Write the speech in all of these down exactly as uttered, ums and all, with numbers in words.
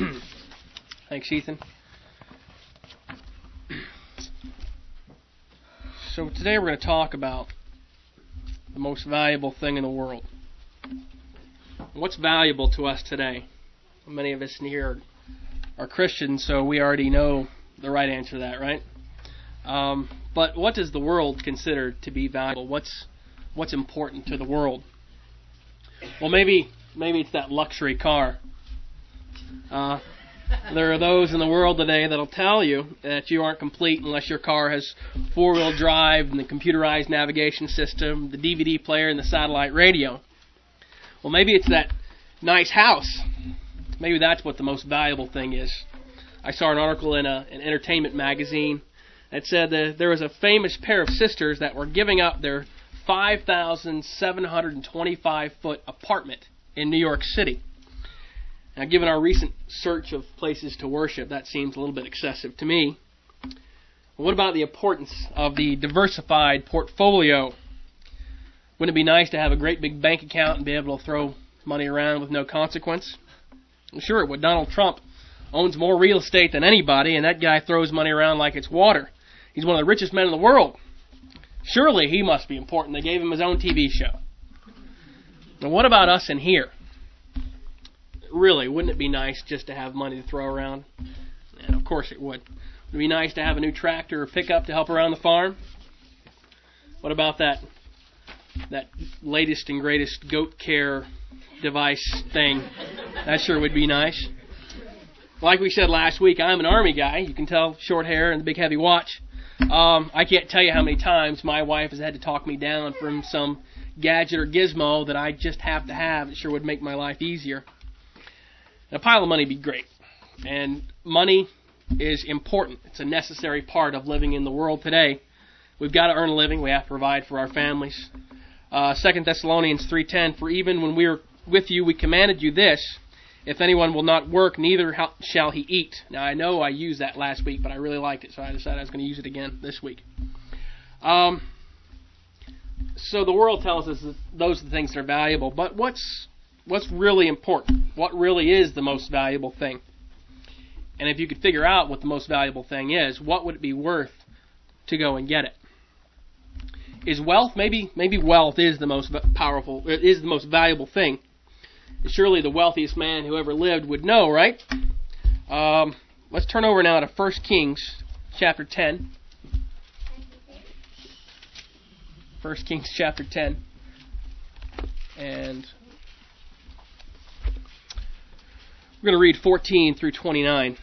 Thanks, Ethan. So today we're going to talk about the most valuable thing in the world. What's valuable to us today? Many of us in here are, are Christians, so we already know the right answer to that, right? Um, but what does the world consider to be valuable? What's what's important to the world? Well, maybe maybe it's that luxury car. Uh, there are those in the world today that'll tell you that you aren't complete unless your car has four-wheel drive and the computerized navigation system, the D V D player, and the satellite radio. Well, maybe it's that nice house. Maybe that's what the most valuable thing is. I saw an article in a, an entertainment magazine that said that there was a famous pair of sisters that were giving up their five thousand seven hundred twenty-five foot apartment in New York City. Now, given our recent search of places to worship, that seems a little bit excessive to me. What about the importance of the diversified portfolio? Wouldn't it be nice to have a great big bank account and be able to throw money around with no consequence? Well, sure, it would. Donald Trump owns more real estate than anybody, and that guy throws money around like it's water. He's one of the richest men in the world. Surely he must be important. They gave him his own T V show. Now, what about us in here? Really, wouldn't it be nice just to have money to throw around? And of course it would. Would it be nice to have a new tractor or pickup to help around the farm? What about that that latest and greatest goat care device thing? That sure would be nice. Like we said last week, I'm an Army guy. You can tell, short hair and the big heavy watch. Um, I can't tell you how many times my wife has had to talk me down from some gadget or gizmo that I just have to have. It sure would make my life easier. A pile of money would be great. And money is important. It's a necessary part of living in the world today. We've got to earn a living. We have to provide for our families. Uh, Second Thessalonians three ten, for even when we were with you, we commanded you this, if anyone will not work, neither shall he eat. Now, I know I used that last week, but I really liked it, so I decided I was going to use it again this week. Um, so the world tells us that those are the things that are valuable, but what's What's really important? What really is the most valuable thing? And if you could figure out what the most valuable thing is, what would it be worth to go and get it? Is wealth, maybe maybe wealth is the most powerful, is the most valuable thing. Surely the wealthiest man who ever lived would know, right? Um, let's turn over now to First Kings chapter ten. First Kings chapter ten. And we're going to read fourteen through twenty-nine.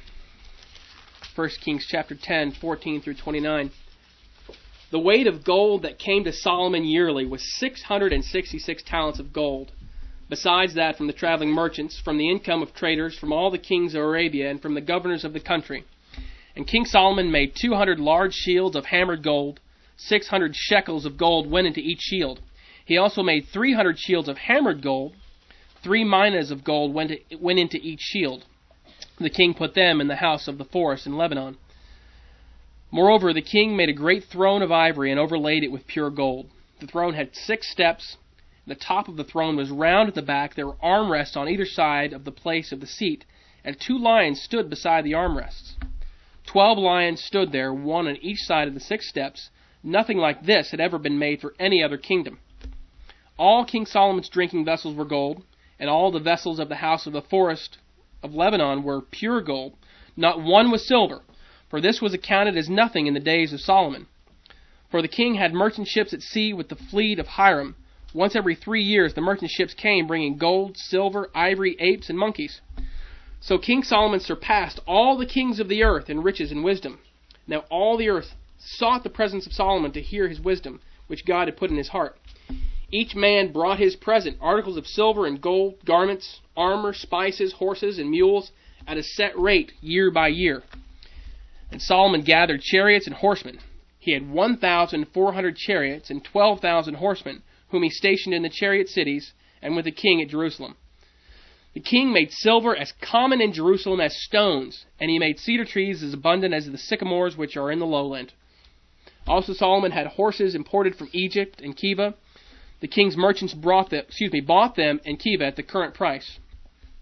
First Kings chapter ten, fourteen through twenty-nine. The weight of gold that came to Solomon yearly was six hundred sixty-six talents of gold. Besides that, from the traveling merchants, from the income of traders, from all the kings of Arabia, and from the governors of the country. And King Solomon made two hundred large shields of hammered gold. six hundred shekels of gold went into each shield. He also made three hundred shields of hammered gold. Three minas of gold went, to, went into each shield. The king put them in the house of the forest in Lebanon. Moreover, the king made a great throne of ivory and overlaid it with pure gold. The throne had six steps. The top of the throne was round at the back. There were armrests on either side of the place of the seat, and two lions stood beside the armrests. Twelve lions stood there, one on each side of the six steps. Nothing like this had ever been made for any other kingdom. All King Solomon's drinking vessels were gold, and all the vessels of the house of the forest of Lebanon were pure gold. Not one was silver, for this was accounted as nothing in the days of Solomon. For the king had merchant ships at sea with the fleet of Hiram. Once every three years the merchant ships came, bringing gold, silver, ivory, apes, and monkeys. So King Solomon surpassed all the kings of the earth in riches and wisdom. Now all the earth sought the presence of Solomon to hear his wisdom, which God had put in his heart. Each man brought his present, articles of silver and gold, garments, armor, spices, horses, and mules, at a set rate year by year. And Solomon gathered chariots and horsemen. He had one thousand four hundred chariots and twelve thousand horsemen, whom he stationed in the chariot cities and with the king at Jerusalem. The king made silver as common in Jerusalem as stones, and he made cedar trees as abundant as the sycamores which are in the lowland. Also Solomon had horses imported from Egypt and Kiva. The king's merchants brought them, excuse me, bought them in Kiva at the current price.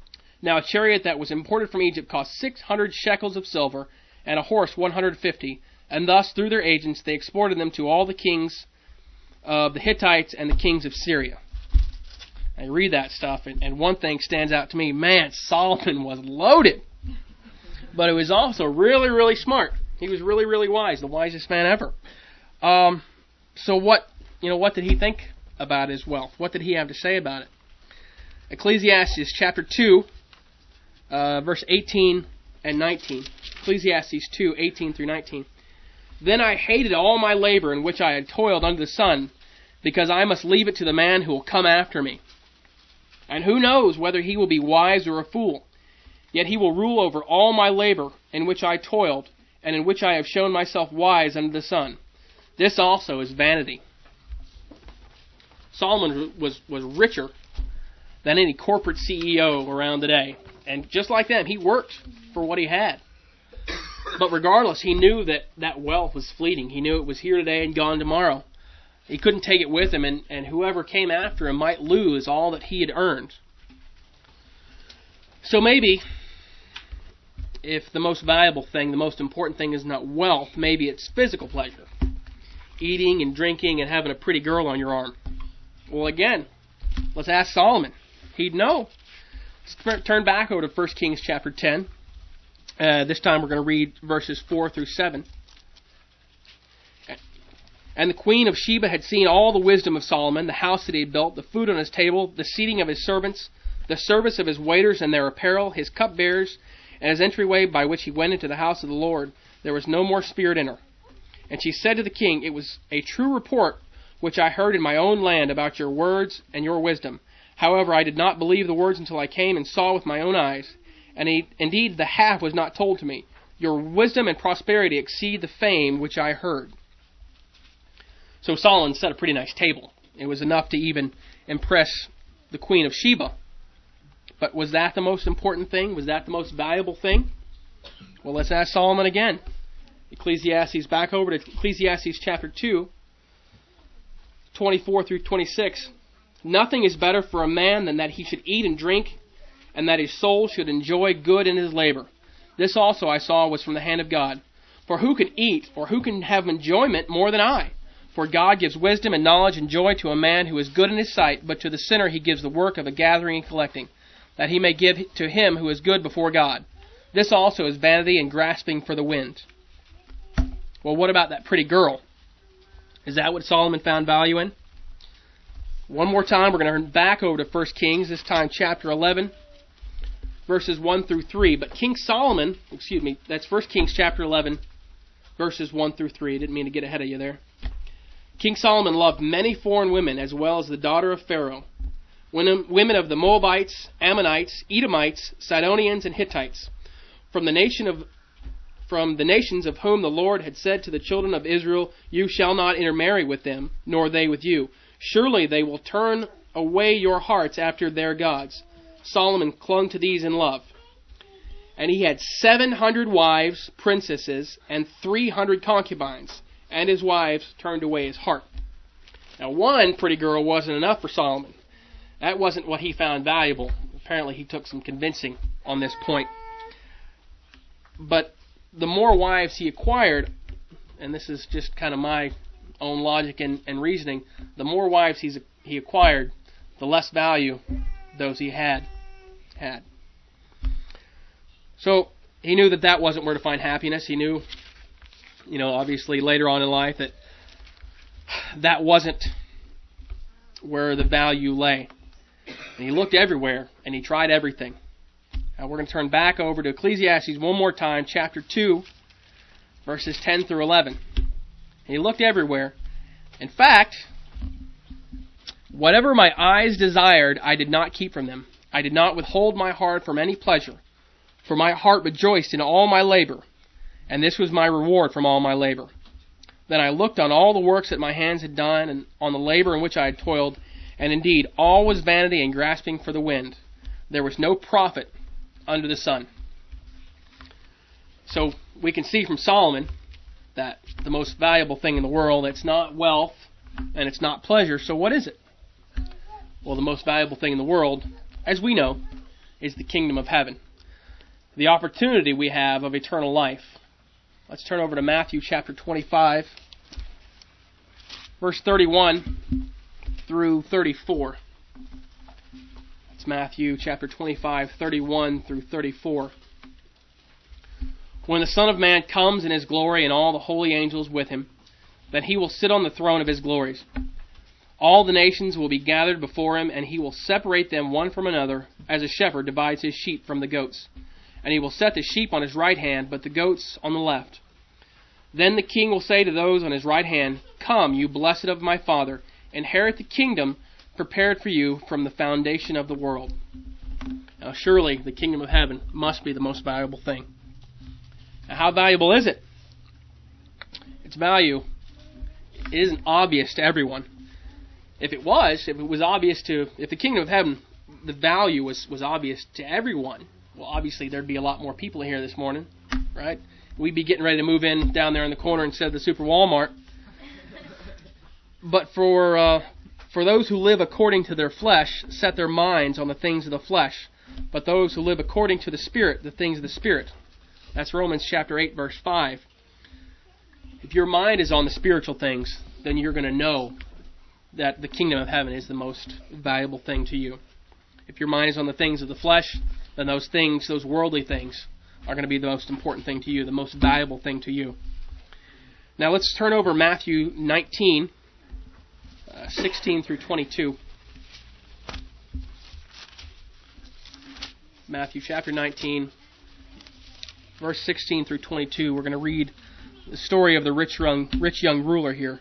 Now a chariot that was imported from Egypt cost six hundred shekels of silver, and a horse one hundred fifty. And thus, through their agents, they exported them to all the kings of the Hittites and the kings of Syria. I read that stuff, and, and one thing stands out to me. Man, Solomon was loaded. But it was also really, really smart. He was really, really wise, the wisest man ever. Um, so what, you know, what did he think about his wealth? What did he have to say about it? Ecclesiastes chapter two, uh, verse eighteen and nineteen. Ecclesiastes two, eighteen through nineteen. Then I hated all my labor in which I had toiled under the sun, because I must leave it to the man who will come after me. And who knows whether he will be wise or a fool? Yet he will rule over all my labor in which I toiled, and in which I have shown myself wise under the sun. This also is vanity. Solomon was, was richer than any corporate C E O around today. And just like them, he worked for what he had. But regardless, he knew that that wealth was fleeting. He knew it was here today and gone tomorrow. He couldn't take it with him, and, and whoever came after him might lose all that he had earned. So maybe, if the most valuable thing, the most important thing is not wealth, maybe it's physical pleasure. Eating and drinking and having a pretty girl on your arm. Well, again, let's ask Solomon. He'd know. Let's turn back over to First Kings chapter ten. Uh, this time we're going to read verses four through seven. And the queen of Sheba had seen all the wisdom of Solomon, the house that he had built, the food on his table, the seating of his servants, the service of his waiters and their apparel, his cupbearers, and his entryway by which he went into the house of the Lord. There was no more spirit in her. And she said to the king, it was a true report which I heard in my own land about your words and your wisdom. However, I did not believe the words until I came and saw with my own eyes. And he, indeed, the half was not told to me. Your wisdom and prosperity exceed the fame which I heard. So Solomon set a pretty nice table. It was enough to even impress the queen of Sheba. But was that the most important thing? Was that the most valuable thing? Well, let's ask Solomon again. Ecclesiastes, back over to Ecclesiastes chapter two, twenty-four through twenty-six. Nothing is better for a man than that he should eat and drink, and that his soul should enjoy good in his labor. This also I saw was from the hand of God. For who can eat, or who can have enjoyment more than I? For God gives wisdom and knowledge and joy to a man who is good in his sight, but to the sinner he gives the work of a gathering and collecting, that he may give to him who is good before God. This also is vanity and grasping for the wind. Well, what about that pretty girl? Is that what Solomon found value in? One more time, we're going to turn back over to First Kings, this time chapter eleven, verses one through three. But King Solomon, excuse me, that's First Kings chapter eleven, verses one through three. I didn't mean to get ahead of you there. King Solomon loved many foreign women, as well as the daughter of Pharaoh, women of the Moabites, Ammonites, Edomites, Sidonians, and Hittites, from the nation of from the nations of whom the Lord had said to the children of Israel, you shall not intermarry with them, nor they with you. Surely they will turn away your hearts after their gods. Solomon clung to these in love. And he had seven hundred wives, princesses, and three hundred concubines, and his wives turned away his heart. Now, one pretty girl wasn't enough for Solomon. That wasn't what he found valuable. Apparently he took some convincing on this point. But the more wives he acquired, and this is just kind of my own logic and, and reasoning, the more wives he's, he acquired, the less value those he had had. So he knew that that wasn't where to find happiness. He knew, you know, obviously later on in life that that wasn't where the value lay. And he looked everywhere, and he tried everything. Now we're going to turn back over to Ecclesiastes one more time, chapter two, verses ten through eleven. He looked everywhere. In fact, whatever my eyes desired, I did not keep from them. I did not withhold my heart from any pleasure, for my heart rejoiced in all my labor, and this was my reward from all my labor. Then I looked on all the works that my hands had done, and on the labor in which I had toiled, and indeed all was vanity and grasping for the wind. There was no profit under the sun. So we can see from Solomon that the most valuable thing in the world, it's not wealth and it's not pleasure. So what is it? Well, the most valuable thing in the world, as we know, is the kingdom of heaven, the opportunity we have of eternal life. Let's turn over to Matthew chapter twenty-five, verse thirty-one through thirty-four. It's Matthew chapter twenty-five, thirty-one through thirty-four. When the Son of Man comes in his glory and all the holy angels with him, then he will sit on the throne of his glories. All the nations will be gathered before him, and he will separate them one from another, as a shepherd divides his sheep from the goats. And he will set the sheep on his right hand, but the goats on the left. Then the king will say to those on his right hand, Come, you blessed of my Father, inherit the kingdom prepared for you from the foundation of the world. Now surely the kingdom of heaven must be the most valuable thing. Now, how valuable is it? Its value isn't obvious to everyone. If it was, if it was obvious to, if the kingdom of heaven, the value was, was obvious to everyone, well, obviously there'd be a lot more people here this morning, right? We'd be getting ready to move in down there in the corner instead of the Super Walmart. But for uh, for those who live according to their flesh, set their minds on the things of the flesh. But those who live according to the Spirit, the things of the Spirit. That's Romans chapter eight, verse five. If your mind is on the spiritual things, then you're going to know that the kingdom of heaven is the most valuable thing to you. If your mind is on the things of the flesh, then those things, those worldly things, are going to be the most important thing to you, the most valuable thing to you. Now let's turn over Matthew nineteen, uh, sixteen through twenty-two. Matthew chapter nineteen, verse sixteen through twenty-two. We're going to read the story of the rich young, rich young ruler here.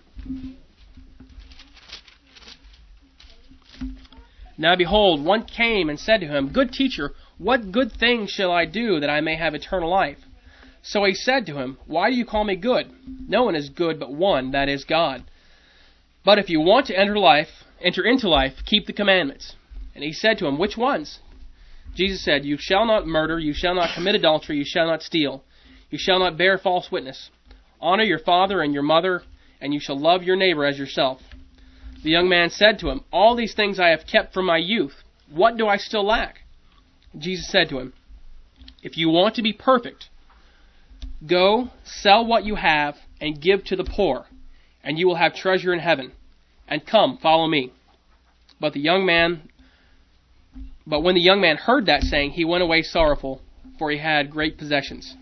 Now behold, one came and said to him, Good teacher, what good thing shall I do that I may have eternal life? So he said to him, Why do you call me good? No one is good but one, that is God. But if you want to enter life, enter into life, keep the commandments. And he said to him, Which ones? Jesus said, You shall not murder, you shall not commit adultery, you shall not steal, you shall not bear false witness. Honor your father and your mother, and you shall love your neighbor as yourself. The young man said to him, All these things I have kept from my youth. What do I still lack? Jesus said to him, If you want to be perfect, go, sell what you have, and give to the poor, and you will have treasure in heaven. And come, follow me. But the young man, but when the young man heard that saying, he went away sorrowful, for he had great possessions.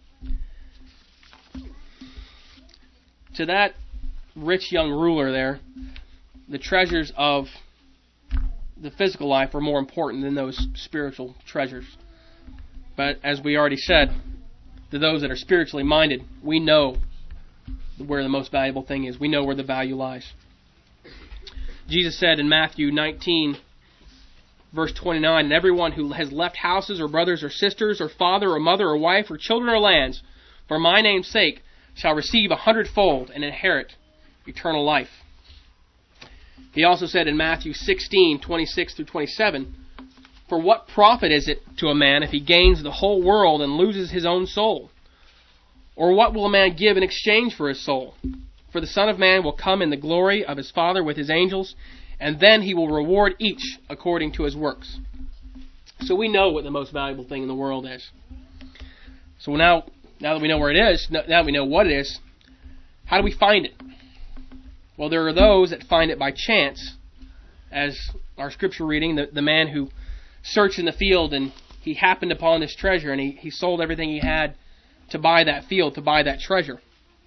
To that rich young ruler there, the treasures of the physical life are more important than those spiritual treasures. But as we already said, to those that are spiritually minded, we know where the most valuable thing is. We know where the value lies. Jesus said in Matthew nineteen, verse twenty-nine, And everyone who has left houses or brothers or sisters or father or mother or wife or children or lands for my name's sake shall receive a hundredfold and inherit eternal life. He also said in Matthew sixteen, twenty-six through twenty-seven, For what profit is it to a man if he gains the whole world and loses his own soul? Or what will a man give in exchange for his soul? For the Son of Man will come in the glory of his Father with his angels, and then he will reward each according to his works. So we know what the most valuable thing in the world is. So now, now that we know where it is, now that we know what it is, how do we find it? Well, there are those that find it by chance, as our scripture reading, the, the man who searched in the field and he happened upon this treasure and he, he sold everything he had to buy that field, to buy that treasure.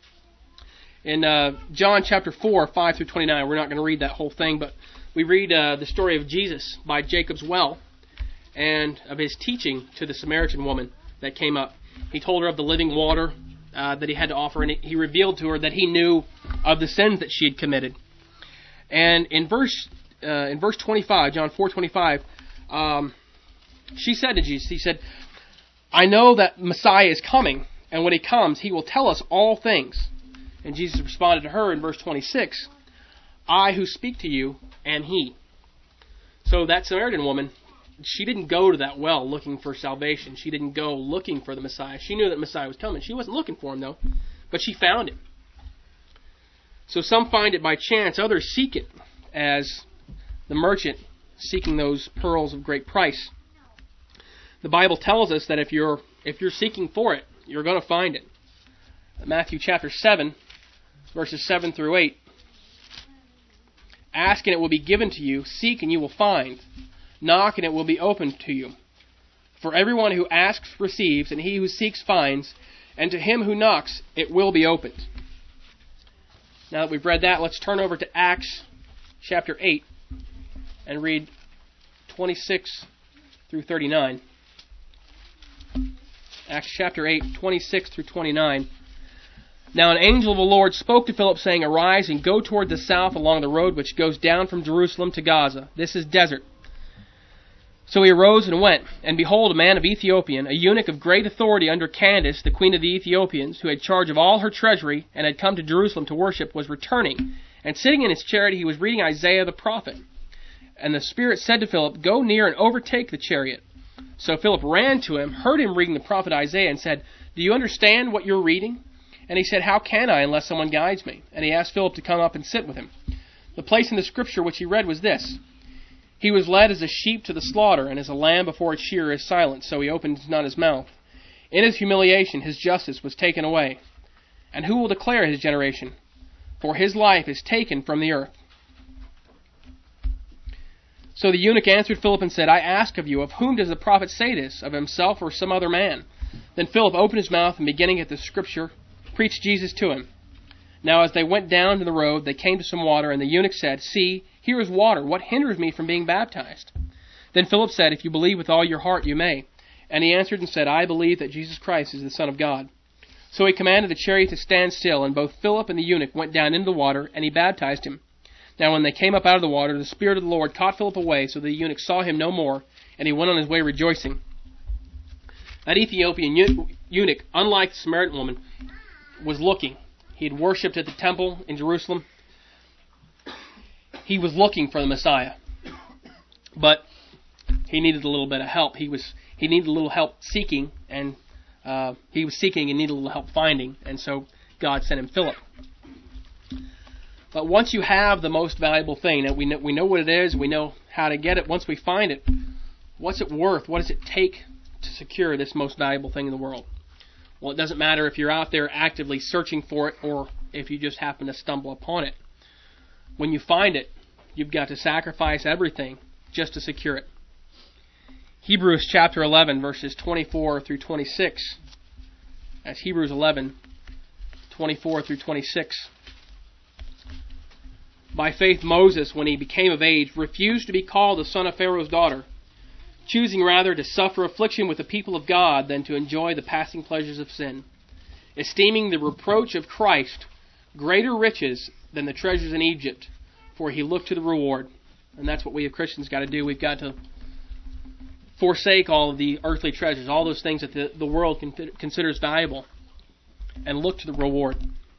In uh, John chapter four, five through twenty-nine, we're not going to read that whole thing, but we read uh, the story of Jesus by Jacob's well and of his teaching to the Samaritan woman that came up. He told her of the living water uh, that he had to offer, and he revealed to her that he knew of the sins that she had committed. And in verse uh, in verse twenty-five, John four twenty-five, um, she said to Jesus, he said, I know that Messiah is coming, and when he comes, he will tell us all things. And Jesus responded to her in verse twenty-six, I who speak to you am he. So that Samaritan woman, she didn't go to that well looking for salvation. She didn't go looking for the Messiah. She knew that Messiah was coming. She wasn't looking for him, though, but she found him. So some find it by chance, others seek it, as the merchant seeking those pearls of great price. The Bible tells us that if you're if you're seeking for it, you're going to find it. Matthew chapter seven, verses seven through eight. Ask and it will be given to you. Seek and you will find. Knock and it will be opened to you. For everyone who asks receives, and he who seeks finds, and to him who knocks it will be opened. Now that we've read that, let's turn over to Acts chapter eight and read twenty-six through thirty-nine. Acts chapter eight, twenty-six through twenty-nine. Now an angel of the Lord spoke to Philip, saying, Arise and go toward the south along the road which goes down from Jerusalem to Gaza. This is desert. So he arose and went, and behold, a man of Ethiopian, a eunuch of great authority under Candace, the queen of the Ethiopians, who had charge of all her treasury, and had come to Jerusalem to worship, was returning. And sitting in his chariot, he was reading Isaiah the prophet. And the Spirit said to Philip, Go near and overtake the chariot. So Philip ran to him, heard him reading the prophet Isaiah, and said, Do you understand what you're reading? And he said, How can I unless someone guides me? And he asked Philip to come up and sit with him. The place in the scripture which he read was this: He was led as a sheep to the slaughter, and as a lamb before its shearer is silent, so he opened not his mouth. In his humiliation his justice was taken away. And who will declare his generation? For his life is taken from the earth. So the eunuch answered Philip and said, I ask of you, of whom does the prophet say this, of himself or some other man? Then Philip opened his mouth, and beginning at the scripture, preached Jesus to him. Now as they went down to the road, they came to some water, and the eunuch said, See, here is water. What hinders me from being baptized? Then Philip said, If you believe with all your heart, you may. And he answered and said, I believe that Jesus Christ is the Son of God. So he commanded the chariot to stand still, and both Philip and the eunuch went down into the water, and he baptized him. Now when they came up out of the water, the Spirit of the Lord caught Philip away, so the eunuch saw him no more, and he went on his way rejoicing. That Ethiopian eunuch, unlike the Samaritan woman, was looking. He had worshipped at the temple in Jerusalem. He was looking for the Messiah. But he needed a little bit of help. He was he needed a little help seeking, and uh, he was seeking and needed a little help finding. And so God sent him Philip. But once you have the most valuable thing, and we know, we know what it is, we know how to get it, once we find it, what's it worth? What does it take to secure this most valuable thing in the world? Well, it doesn't matter if you're out there actively searching for it or if you just happen to stumble upon it. When you find it, you've got to sacrifice everything just to secure it. Hebrews chapter eleven, verses twenty-four through twenty-six. That's Hebrews eleven, twenty-four through twenty-six. By faith Moses, when he became of age, refused to be called the son of Pharaoh's daughter, choosing rather to suffer affliction with the people of God than to enjoy the passing pleasures of sin, esteeming the reproach of Christ greater riches than the treasures in Egypt, for he looked to the reward. And that's what we as Christians got to do. We've got to forsake all of the earthly treasures, all those things that the, the world considers valuable, and look to the reward.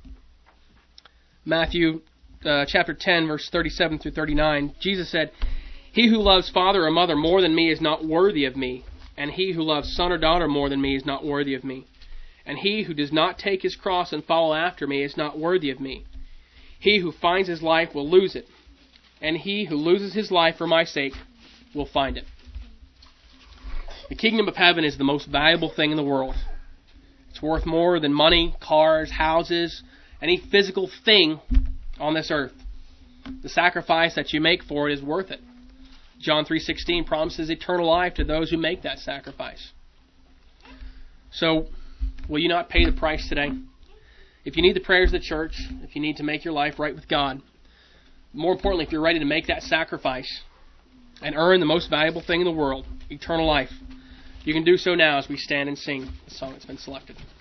Matthew uh, chapter ten, verse thirty-seven through thirty-nine, Jesus said, He who loves father or mother more than me is not worthy of me, and he who loves son or daughter more than me is not worthy of me. And he who does not take his cross and follow after me is not worthy of me. He who finds his life will lose it, and he who loses his life for my sake will find it. The kingdom of heaven is the most valuable thing in the world. It's worth more than money, cars, houses, any physical thing on this earth. The sacrifice that you make for it is worth it. John three sixteen promises eternal life to those who make that sacrifice. So, will you not pay the price today? If you need the prayers of the church, if you need to make your life right with God, more importantly, if you're ready to make that sacrifice and earn the most valuable thing in the world, eternal life, you can do so now as we stand and sing the song that's been selected.